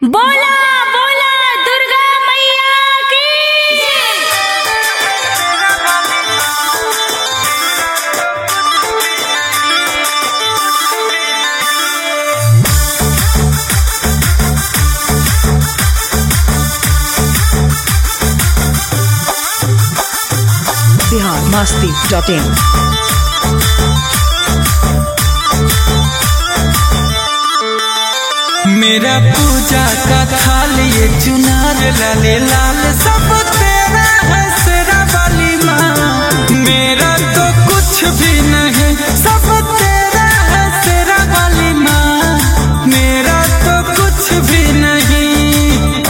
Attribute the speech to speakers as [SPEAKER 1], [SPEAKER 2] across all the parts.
[SPEAKER 1] बोला बोला दुर्गा मैया की।
[SPEAKER 2] biharmasti.in
[SPEAKER 3] मेरा पूजा का थाल ये चुनार लाले लाल सब तेरा है सेरा वाली माँ। मेरा तो कुछ भी नहीं सब तेरा है सेरा वाली माँ। मेरा तो कुछ भी नहीं।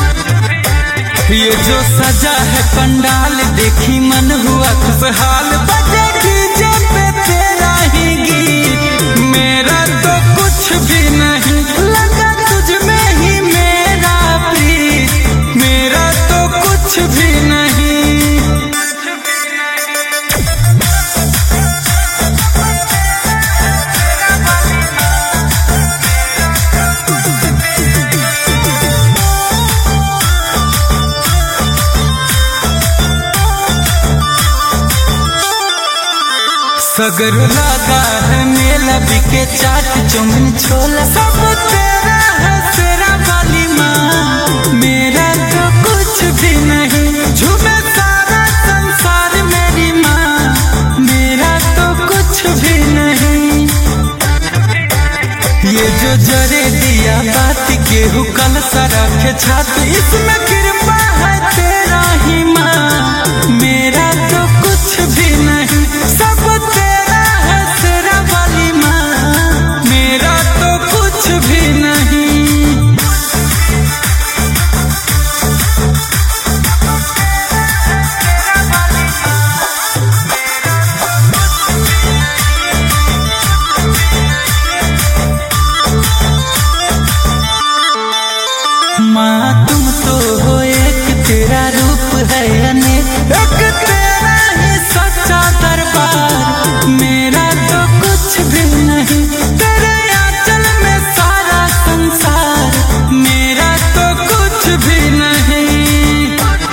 [SPEAKER 3] ये जो सजा है पंडाल देखी मन हुआ खुशहाल बजे डीजे पे तेरा ही गीत। मेरा तो कुछ भी नहीं लगा तुझ में ही मेरा प्रीत। मेरा तो कुछ भी नहीं। सगर लगा है मेला बिके चाट चौमिन छोला सब तेरा है सेरा वाली माँ। मेरा तो कुछ भी नहीं झूमे सारा संसार मेरी माँ। मेरा तो कुछ भी नहीं। ये जो जरे दिया बात गेहूँ कल सरख छाती इसमें कृपा है तेरा ही माँ। मेरा तो कुछ भी नहीं सब तेरा है सेरा वाली माँ। मेरा तो कुछ भी नहीं। माँ तुम तो हो एक तेरा रूप है अनेक एक तेरा ही सच्चा दरबार। मेरा तो कुछ भी नहीं तेरे आंचल में सारा संसार। मेरा तो कुछ भी नहीं।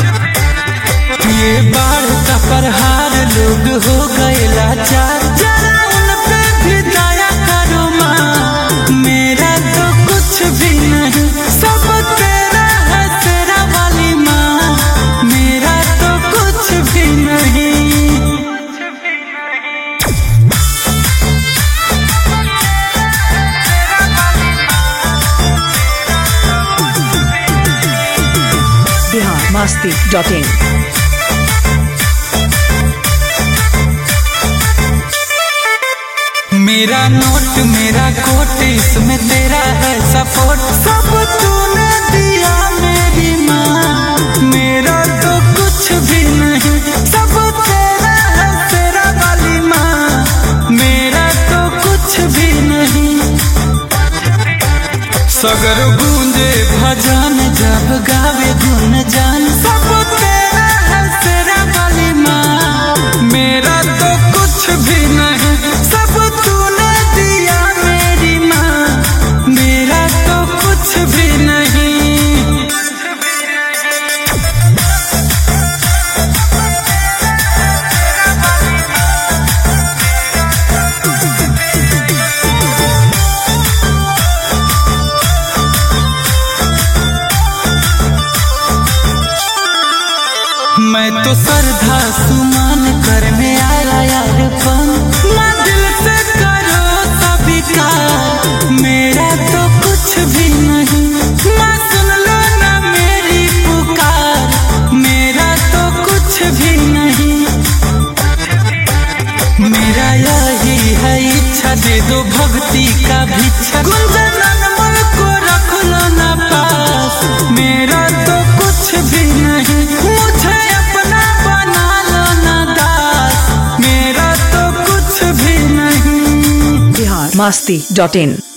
[SPEAKER 3] ये बाढ़ का प्रहार लोग हो गए लाचार जरा उन पे भी दया करो माँ। मेरा तो कुछ भी नहीं सब तेरा है तेरा वाली माँ। मेरा तो कुछ भी नहीं।
[SPEAKER 2] biharmasti.in
[SPEAKER 3] मेरा नोट मेरा कोट इसमें तेरा है सपोर्ट सब तूने दिया मेरी माँ। मेरा तो कुछ भी नहीं सब तेरा है तेरा वाली माँ। मेरा तो कुछ भी नहीं। सगर गूंजे भजन जब गावे गुन जान सब तेरा है तेरा वाली माँ। मेरा तो कुछ भी नहीं सब तूने दिया मेरी माँ। मेरा तो कुछ भी नहीं। मैं तो श्रद्धा सुमान कर में आया यार पन माँ दिल से करो सभी का। मेरा तो कुछ भी नहीं माँ सुन लो ना मेरी पुकार। मेरा तो कुछ भी नहीं। मेरा यही है इच्छा दे दो भक्ति का भिक्षा गुंजन अनमोल को रख लो ना पास। मेरा तो कुछ भी नहीं मुझे अपना बना लो ना दास। मेरा तो कुछ भी नहीं।
[SPEAKER 2] biharmasti.in